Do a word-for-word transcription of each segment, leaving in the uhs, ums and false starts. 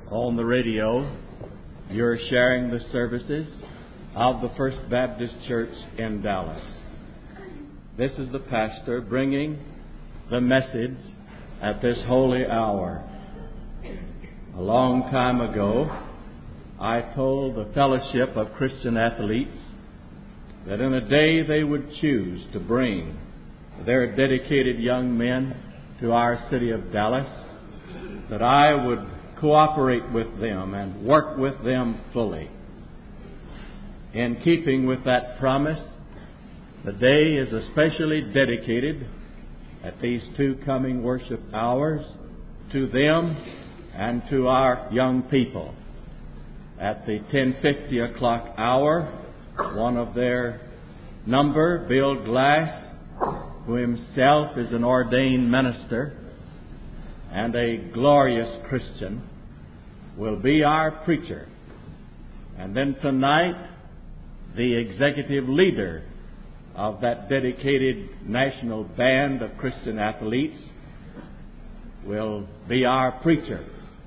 on the radio, you're sharing the services of the First Baptist Church in Dallas. This is the pastor bringing the message at this holy hour. A long time ago, I told the Fellowship of Christian Athletes that in a day they would choose to bring their dedicated young men to our city of Dallas, that I would cooperate with them and work with them fully. In keeping with that promise, the day is especially dedicated at these two coming worship hours to them and to our young people. At the ten fifty o'clock hour, one of their number, Bill Glass, who himself is an ordained minister and a glorious Christian, will be our preacher. And then tonight, the executive leader of that dedicated national band of Christian athletes will be our preacher.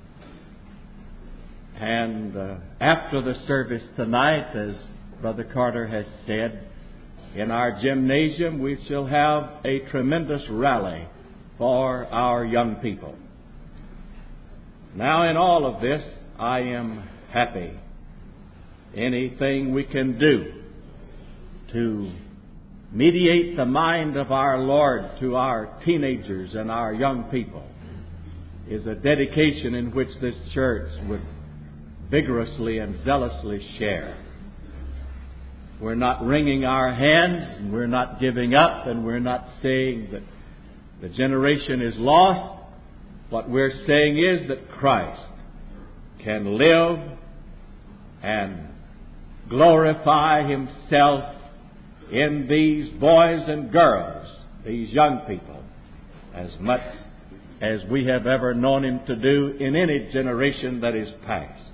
And uh, after the service tonight, as Brother Carter has said, in our gymnasium we shall have a tremendous rally for our young people. Now, in all of this, I am happy. Anything we can do to mediate the mind of our Lord to our teenagers and our young people is a dedication in which this church would vigorously and zealously share. We're not wringing our hands, and we're not giving up, and we're not saying that the generation is lost. What we're saying is that Christ can live and glorify Himself in these boys and girls, these young people, as much as we have ever known Him to do in any generation that is past.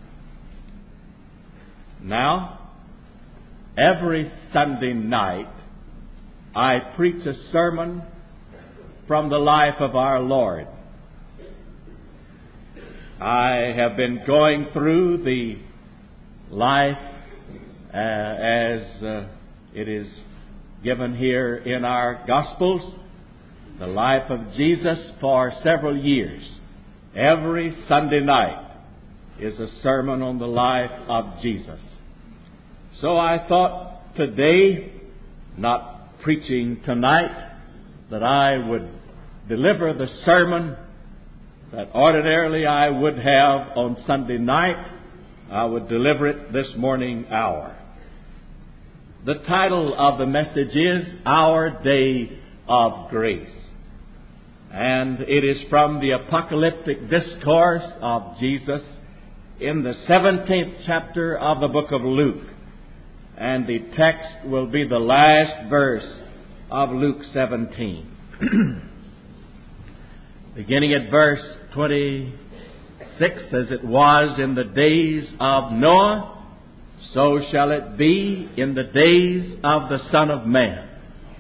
Now, every Sunday night, I preach a sermon from the life of our Lord. I have been going through the life uh, as uh, it is given here in our Gospels, the life of Jesus, for several years. Every Sunday night is a sermon on the life of Jesus. So I thought today, not preaching tonight, that I would deliver the sermon that ordinarily I would have on Sunday night. I would deliver it this morning hour. The title of the message is Our Day of Grace. And it is from the apocalyptic discourse of Jesus in the seventeenth chapter of the book of Luke. And the text will be the last verse of Luke seventeen. Beginning at verse twenty-six, as it was in the days of Noah, so shall it be in the days of the Son of Man.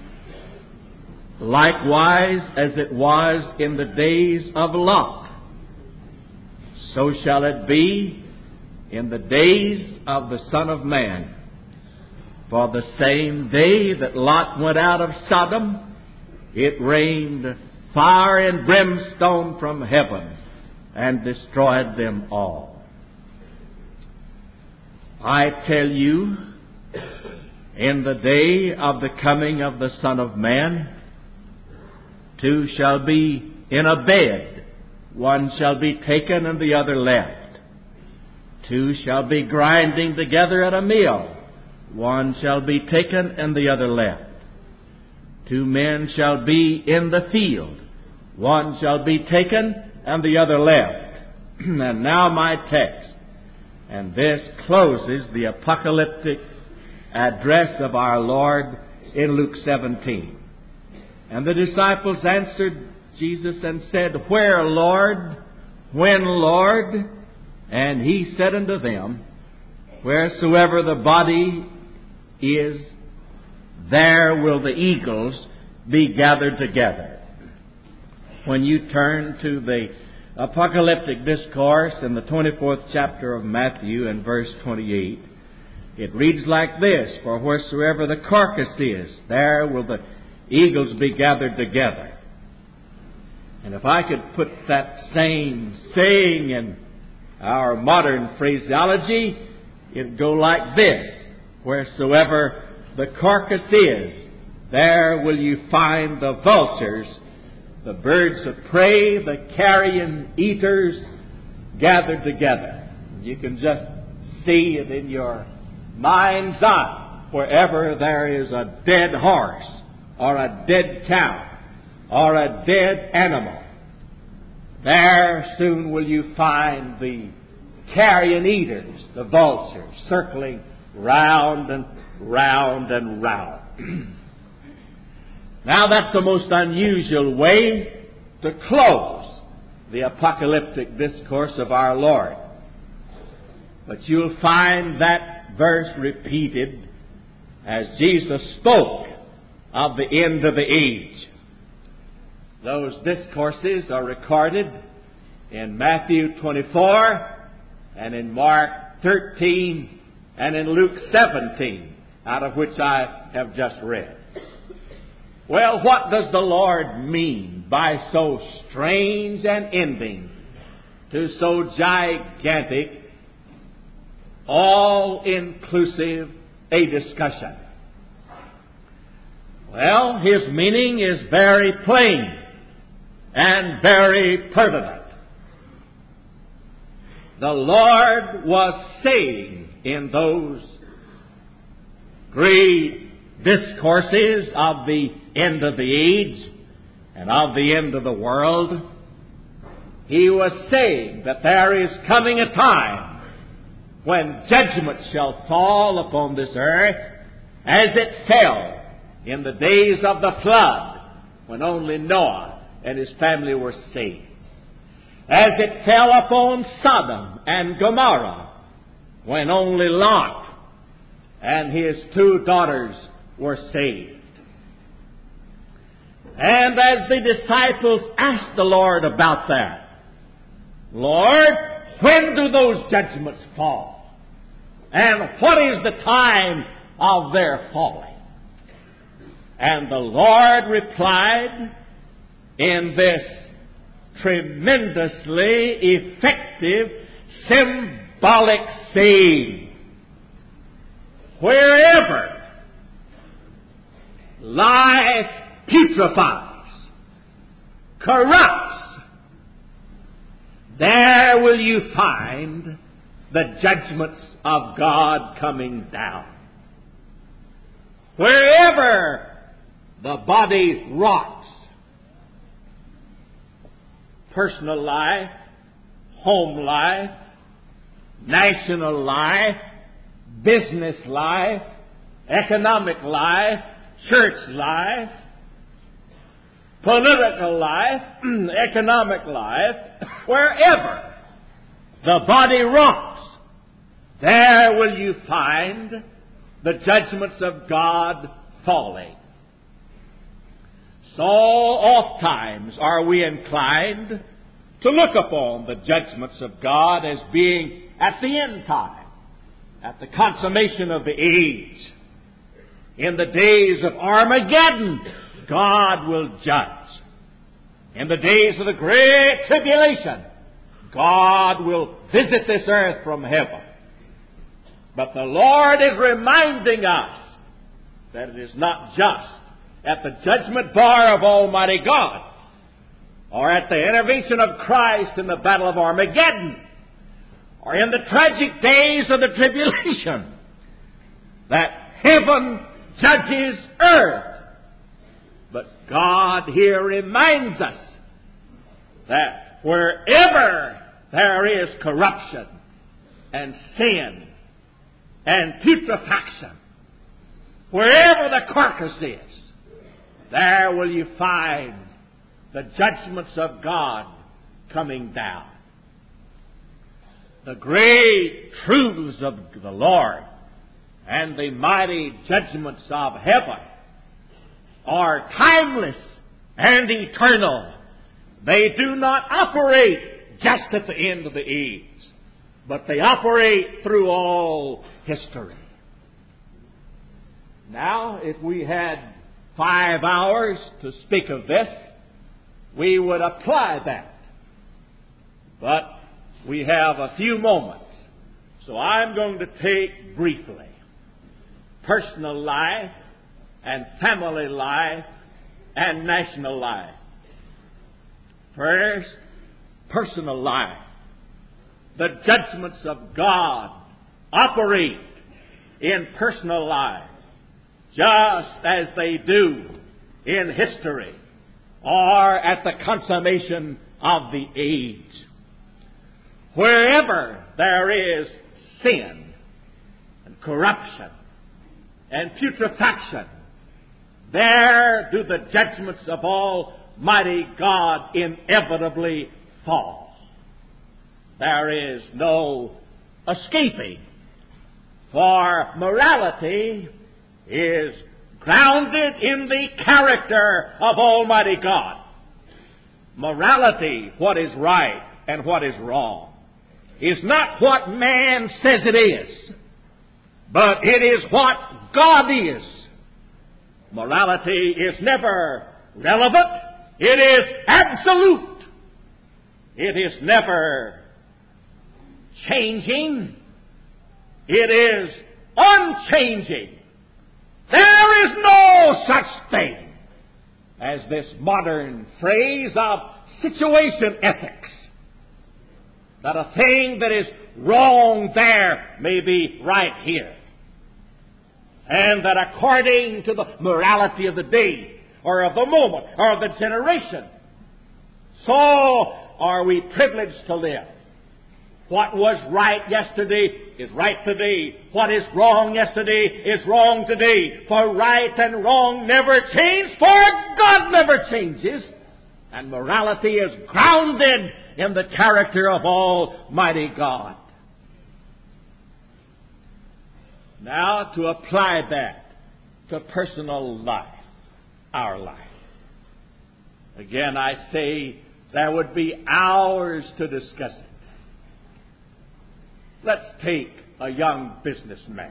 Likewise, as it was in the days of Lot, so shall it be in the days of the Son of Man. For the same day that Lot went out of Sodom, it rained fire and brimstone from heaven and destroyed them all. I tell you, in the day of the coming of the Son of Man, two shall be in a bed, one shall be taken and the other left. Two shall be grinding together at a mill, one shall be taken and the other left. Two men shall be in the field, one shall be taken and the other left. And now my text. And this closes the apocalyptic address of our Lord in Luke seventeen. And the disciples answered Jesus and said, Where, Lord? When, Lord? And He said unto them, Wheresoever the body is, there will the eagles be gathered together. When you turn to the apocalyptic discourse in the twenty-fourth chapter of Matthew and verse twenty-eight. It reads like this: For wheresoever the carcass is, there will the eagles be gathered together. And if I could put that same saying in our modern phraseology, it'd go like this: Wheresoever the carcass is, there will you find the vultures, the birds of prey, the carrion eaters gathered together. You can just see it in your mind's eye. Wherever there is a dead horse, or a dead cow, or a dead animal, there soon will you find the carrion eaters, the vultures, circling round and round and round. Now that's the most unusual way to close the apocalyptic discourse of our Lord. But you'll find that verse repeated as Jesus spoke of the end of the age. Those discourses are recorded in Matthew twenty-four and in Mark thirteen and in Luke seventeen, out of which I have just read. Well, what does the Lord mean by so strange an ending to so gigantic, all-inclusive a discussion? Well, His meaning is very plain and very pertinent. The Lord was saying in those great discourses of the end of the age and of the end of the world, He was saying that there is coming a time when judgment shall fall upon this earth as it fell in the days of the flood, when only Noah and his family were saved. As it fell upon Sodom and Gomorrah, when only Lot and his two daughters were saved. And as the disciples asked the Lord about that, Lord, when do those judgments fall? And what is the time of their falling? And the Lord replied in this tremendously effective, symbolic saying: wherever life putrefies, corrupts, there will you find the judgments of God coming down. Wherever the body rots, personal life, home life, national life, business life, economic life, church life, political life, economic life, wherever the body rots, there will you find the judgments of God falling. So oft times are we inclined to look upon the judgments of God as being at the end time, at the consummation of the age. In the days of Armageddon, God will judge. In the days of the great tribulation, God will visit this earth from heaven. But the Lord is reminding us that it is not just at the judgment bar of Almighty God, or at the intervention of Christ in the battle of Armageddon, or in the tragic days of the tribulation, that heaven judges earth. But God here reminds us that wherever there is corruption and sin and putrefaction, wherever the carcass is, there will you find the judgments of God coming down. The great truths of the Lord and the mighty judgments of heaven are timeless and eternal. They do not operate just at the end of the age, but they operate through all history. Now, if we had five hours to speak of this, we would apply that. But we have a few moments, so I'm going to take briefly personal life and family life and national life. First, personal life. The judgments of God operate in personal life just as they do in history or at the consummation of the age. Wherever there is sin and corruption and putrefaction, there do the judgments of Almighty God inevitably fall. There is no escaping, for morality is grounded in the character of Almighty God. Morality, what is right and what is wrong, is not what man says it is, but it is what God is. Morality is never relevant. It is absolute. It is never changing. It is unchanging. There is no such thing as this modern phrase of situation ethics, that a thing that is wrong there may be right here, and that according to the morality of the day or of the moment or of the generation, so are we privileged to live. What was right yesterday is right today. What is wrong yesterday is wrong today. For right and wrong never change, for God never changes. And morality is grounded in the character of Almighty God. Now, to apply that to personal life, our life. Again, I say there would be hours to discuss it. Let's take a young businessman.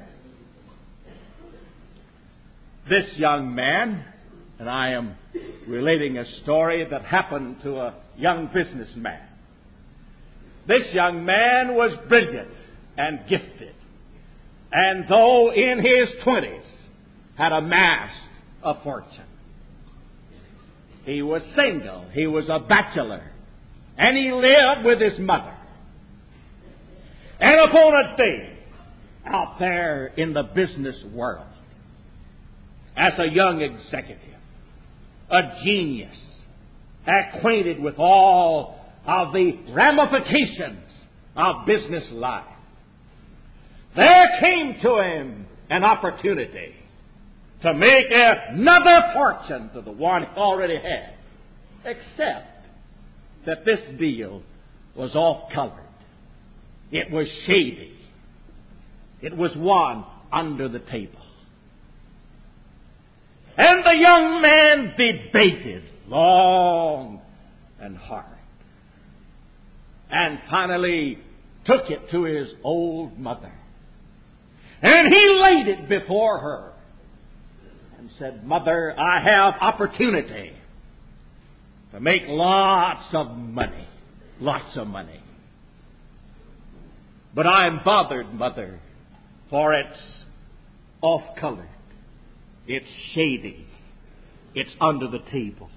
This young man, and I am relating a story that happened to a young businessman. This young man was brilliant and gifted, and though in his twenties had amassed a fortune. He was single, he was a bachelor, and he lived with his mother. And upon a day, out there in the business world, as a young executive, a genius, acquainted with all of the ramifications of business life, there came to him an opportunity to make another fortune to the one he already had, except that this deal was off-colored. It was shady. It was one under the table. And the young man debated long and hard, and finally took it to his old mother. And he laid it before her and said, "Mother, I have opportunity to make lots of money, lots of money. But I'm bothered, Mother, for it's off-colored. It's shady. It's under the table.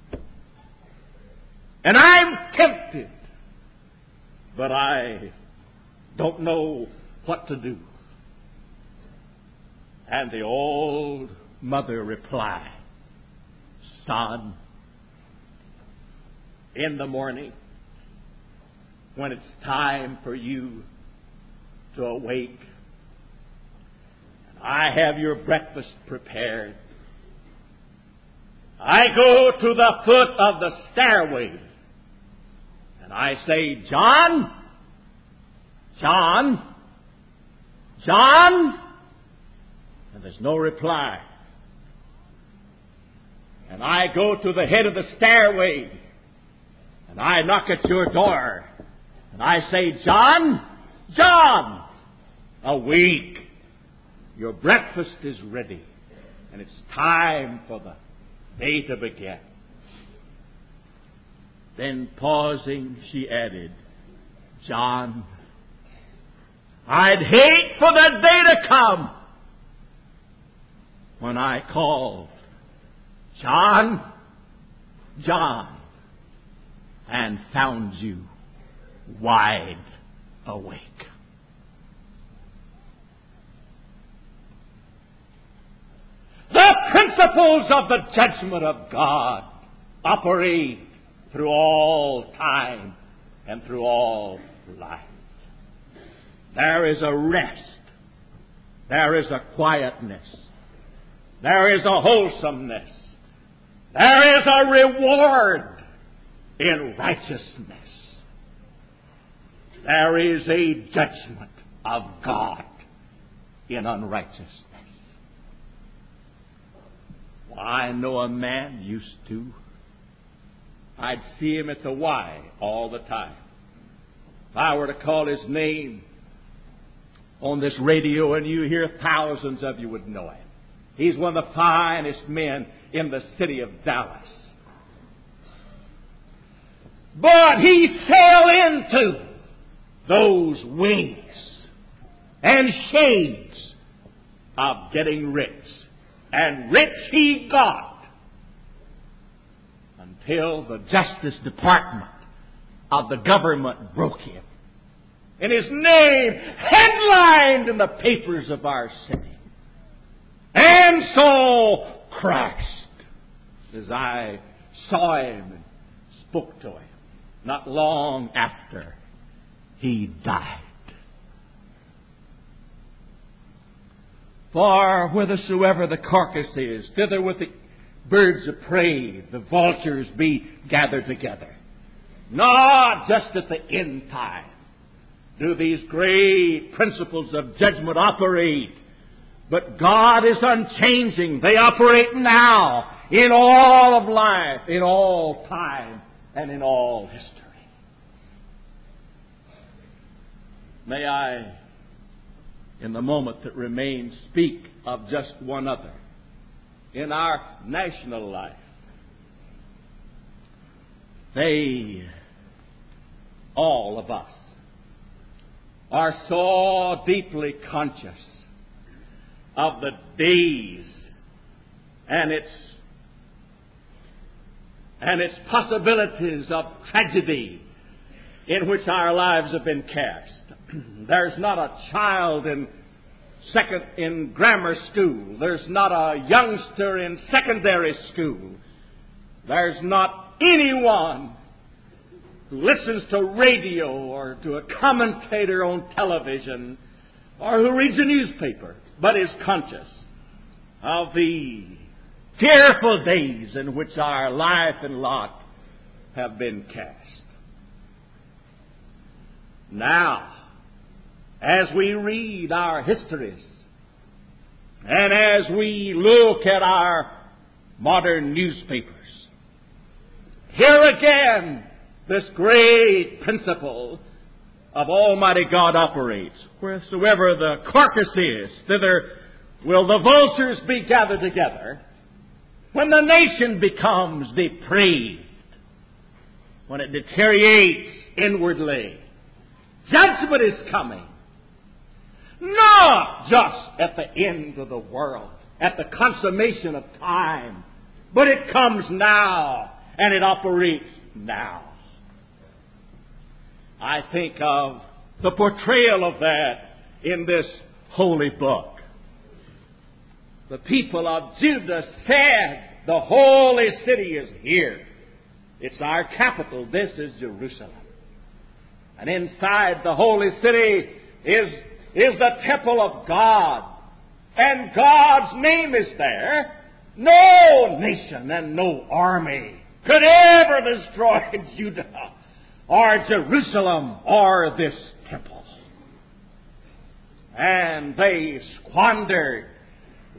And I'm tempted, but I don't know what to do." And the old mother replied, "Son, in the morning, when it's time for you to awake, and I have your breakfast prepared, I go to the foot of the stairway, and I say, 'John, John, John,' and there's no reply. And I go to the head of the stairway, and I knock at your door, and I say, John, John, awake. Your breakfast is ready, and it's time for the day to begin. Then pausing, she added, John, I'd hate for the day to come when I called, John, John, and found you wide awake. The principles of the judgment of God operate through all time and through all life. There is a rest. There is a quietness. There is a wholesomeness. There is a reward in righteousness. There is a judgment of God in unrighteousness. Well, I know a man used to. I'd see him at the Y all the time. If I were to call his name on this radio and you hear, thousands of you would know him. He's one of the finest men in the city of Dallas. But he fell into those wings and shades of getting rich. And rich he got until the Justice Department of the government broke him. And his name headlined in the papers of our city. And so crashed as I saw him and spoke to him. Not long after he died. For whithersoever the carcass is, thither with the birds of prey, the vultures be gathered together. Not just at the end time do these great principles of judgment operate, but God is unchanging. They operate now in all of life, in all time, and in all history. May I, in the moment that remains, speak of just one other. In our national life, they, all of us, are so deeply conscious of the days and its and its possibilities of tragedy in which our lives have been cast. There's not a child in second in grammar school. There's not a youngster in secondary school. There's not anyone who listens to radio or to a commentator on television or who reads a newspaper, but is conscious of the fearful days in which our life and lot have been cast. Now, as we read our histories and as we look at our modern newspapers, here again this great principle of Almighty God operates. Wheresoever the carcass is, thither will the vultures be gathered together. When the nation becomes depraved, when it deteriorates inwardly, judgment is coming. Not just at the end of the world, at the consummation of time, but it comes now, and it operates now. I think of the portrayal of that in this holy book. The people of Judah said, the holy city is here. It's our capital. This is Jerusalem. And inside the holy city is, is the temple of God. And God's name is there. No nation and no army could ever destroy Judah or Jerusalem or this temple. And they squandered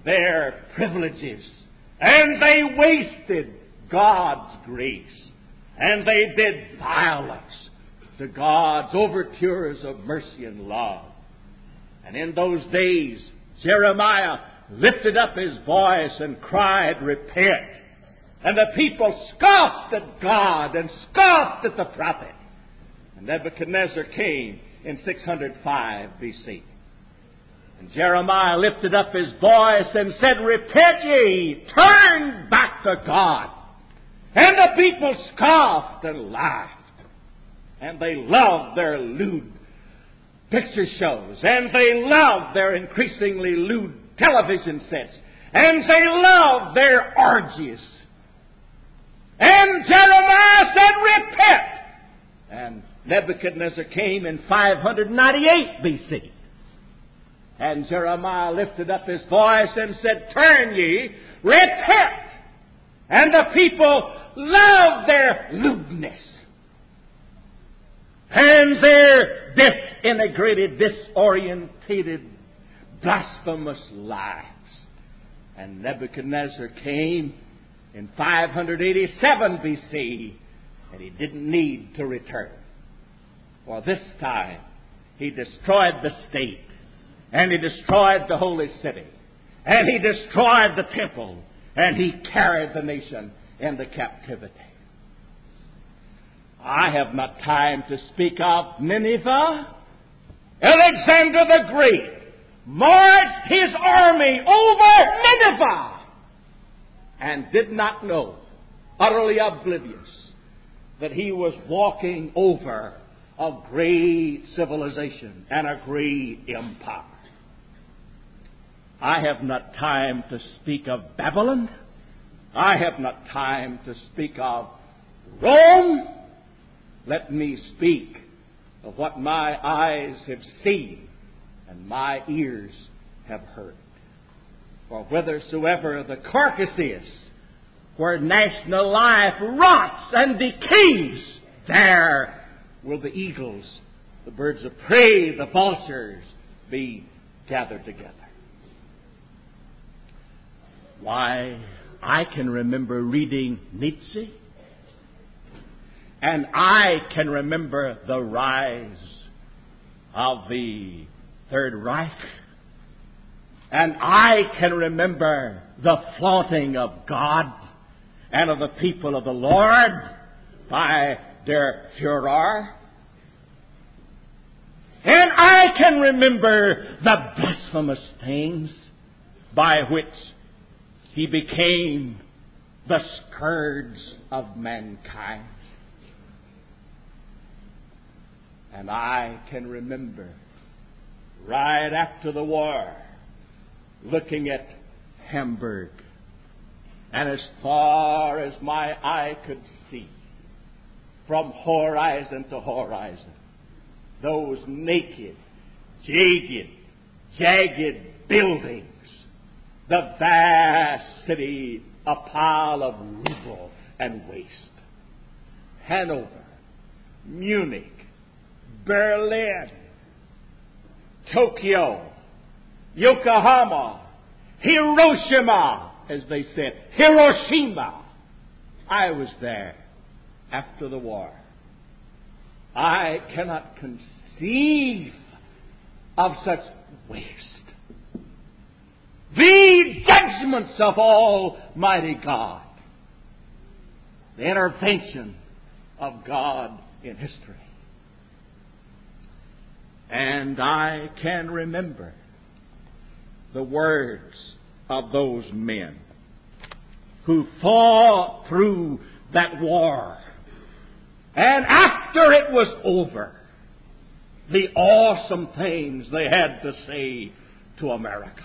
their privileges, and they wasted God's grace, and they did violence to God's overtures of mercy and love. And in those days, Jeremiah lifted up his voice and cried, "Repent!" And the people scoffed at God and scoffed at the prophet. And Nebuchadnezzar came in six hundred five B C. And Jeremiah lifted up his voice and said, "Repent ye, turn back to God." And the people scoffed and laughed. And they loved their lewd picture shows. And they loved their increasingly lewd television sets. And they loved their orgies. And Jeremiah said, "Repent!" And Nebuchadnezzar came in five hundred ninety-eight B C. And Jeremiah lifted up his voice and said, "Turn ye, repent!" And the people loved their lewdness and their disintegrated, disorientated, blasphemous lives. And Nebuchadnezzar came in five hundred eighty-seven B C, and he didn't need to return. Well, this time, he destroyed the state, and he destroyed the holy city, and he destroyed the temple, and he carried the nation into captivity. I have not time to speak of Nineveh. Alexander the Great marched his army over Nineveh and did not know, utterly oblivious, that he was walking over a great civilization and a great empire. I have not time to speak of Babylon. I have not time to speak of Rome. Let me speak of what my eyes have seen and my ears have heard. For whithersoever the carcass is, where national life rots and decays, there will the eagles, the birds of prey, the vultures be gathered together. Why, I can remember reading Nietzsche, and I can remember the rise of the Third Reich, and I can remember the flaunting of God and of the people of the Lord by Der Führer. And I can remember the blasphemous things by which he became the scourge of mankind. And I can remember, right after the war, looking at Hamburg, and as far as my eye could see, from horizon to horizon, those naked, jagged, jagged buildings, the vast city, a pile of rubble and waste. Hanover, Munich, Berlin, Tokyo, Yokohama, Hiroshima, as they said, Hiroshima. I was there after the war. I cannot conceive of such waste. The judgments of Almighty God. The intervention of God in history. And I can remember the words of those men who fought through that war. And after it was over, the awesome things they had to say to America.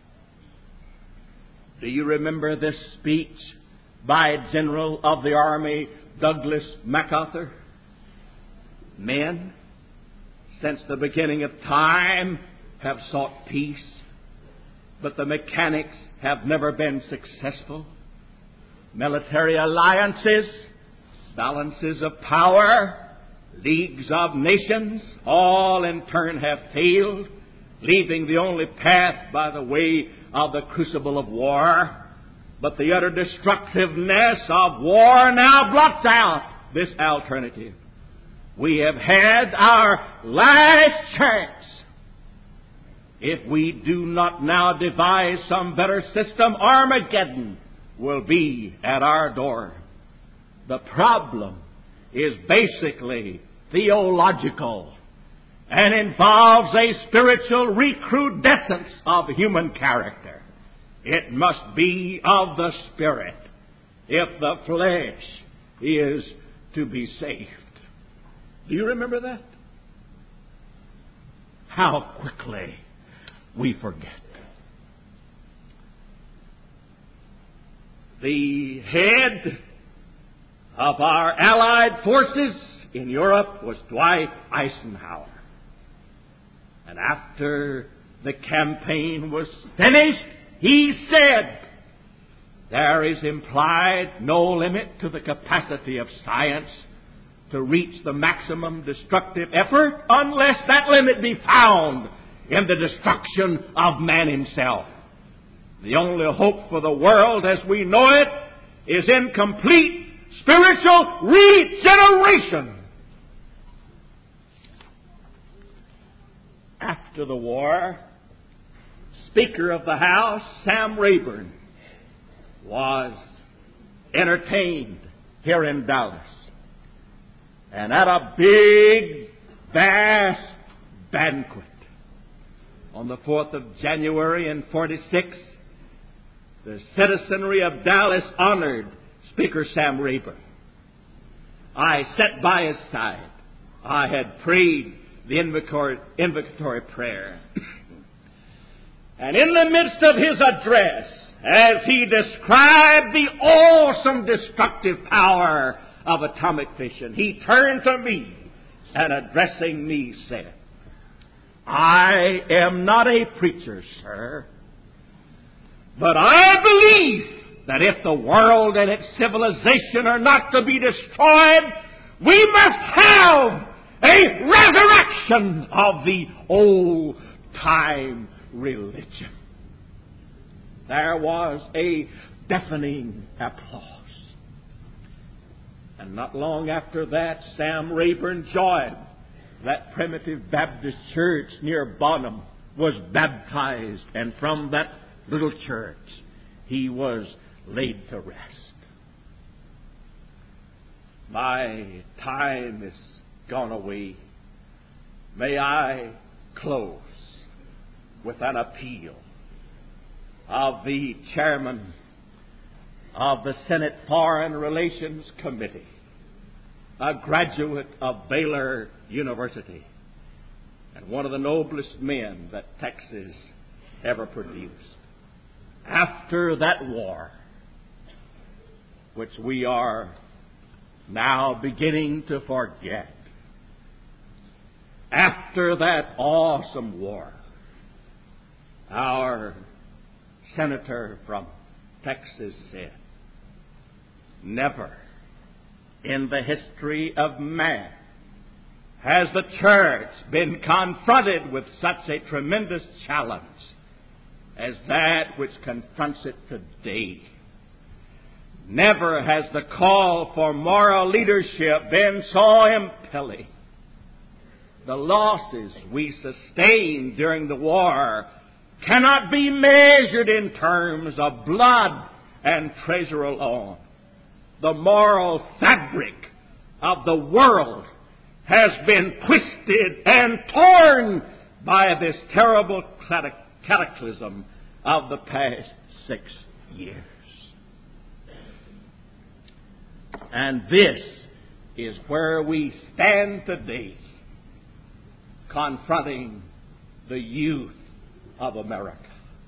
Do you remember this speech by General of the Army Douglas MacArthur? Men, since the beginning of time, have sought peace, but the mechanics have never been successful. Military alliances, balances of power, leagues of nations, all in turn have failed, leaving the only path by the way of the crucible of war. But the utter destructiveness of war now blots out this alternative. We have had our last chance. If we do not now devise some better system, Armageddon will be at our door. The problem is basically theological and involves a spiritual recrudescence of human character. It must be of the Spirit if the flesh is to be saved. Do you remember that? How quickly we forget. The head of our Allied forces in Europe was Dwight Eisenhower. And after the campaign was finished, he said, there is implied no limit to the capacity of science to reach the maximum destructive effort unless that limit be found in the destruction of man himself. The only hope for the world as we know it is in complete spiritual regeneration. After the war, Speaker of the House, Sam Rayburn, was entertained here in Dallas. And at a big, vast banquet on the fourth of January in forty-six, the citizenry of Dallas honored Speaker Sam Rayburn. I sat by his side. I had prayed the invocatory, invocatory prayer. And in the midst of his address, as he described the awesome destructive power of atomic fission, he turned to me and addressing me said, I am not a preacher, sir, but I believe that if the world and its civilization are not to be destroyed, we must have a resurrection of the old-time religion. There was a deafening applause. And not long after that, Sam Rayburn joined that primitive Baptist church near Bonham, was baptized, and from that little church he was laid to rest. My time is gone away. May I close with an appeal of the chairman of the Senate Foreign Relations Committee, a graduate of Baylor University, and one of the noblest men that Texas ever produced. After that war, which we are now beginning to forget, after that awesome war, our senator from Texas said, never in the history of man has the church been confronted with such a tremendous challenge as that which confronts it today. Never has the call for moral leadership been so impelling. The losses we sustained during the war cannot be measured in terms of blood and treasure alone. The moral fabric of the world has been twisted and torn by this terrible cataclysm of the past six years. And this is where we stand today, confronting the youth of America.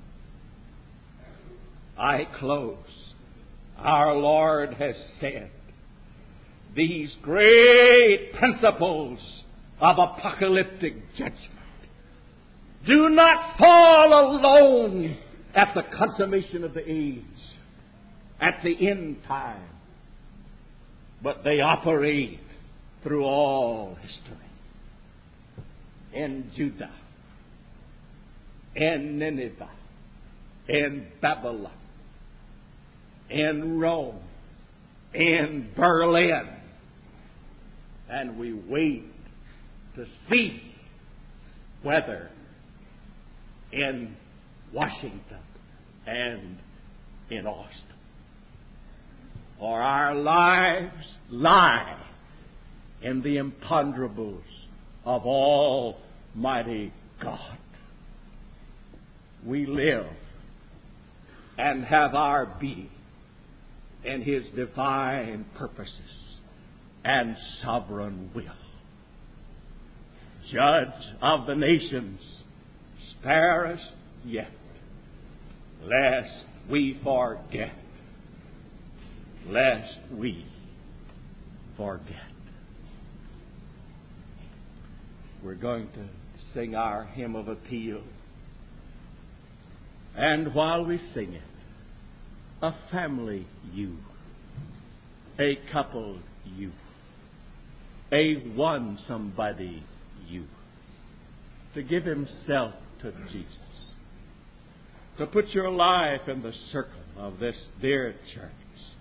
I close. Our Lord has said, these great principles of apocalyptic judgment do not fall alone at the consummation of the age, at the end time, but they operate through all history. In Judah, in Nineveh, in Babylon, in Rome, in Berlin, and we wait to see whether in Washington and in Austin, or our lives lie in the imponderables of Almighty God. We live and have our being in His divine purposes and sovereign will. Judge of the nations, spare us yet, lest we forget, lest we forget. We're going to sing our hymn of appeal. And while we sing it, a family you, a couple you, a one somebody you, to give himself to Jesus, to put your life in the circle of this dear church,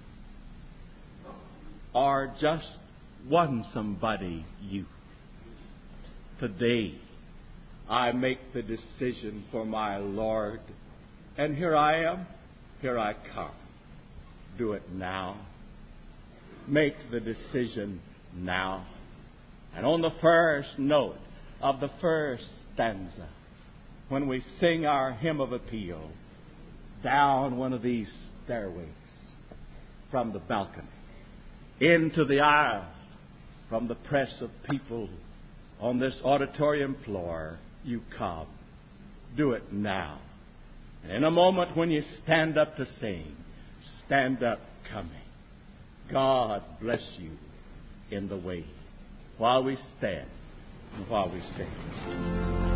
or just one somebody you. Today, I make the decision for my Lord, and here I am, here I come. Do it now. Make the decision now. And on the first note of the first stanza, when we sing our hymn of appeal, down one of these stairways from the balcony, into the aisle from the press of people on this auditorium floor, you come. Do it now. And in a moment when you stand up to sing, stand up coming. God bless you in the way while we stand and while we sing.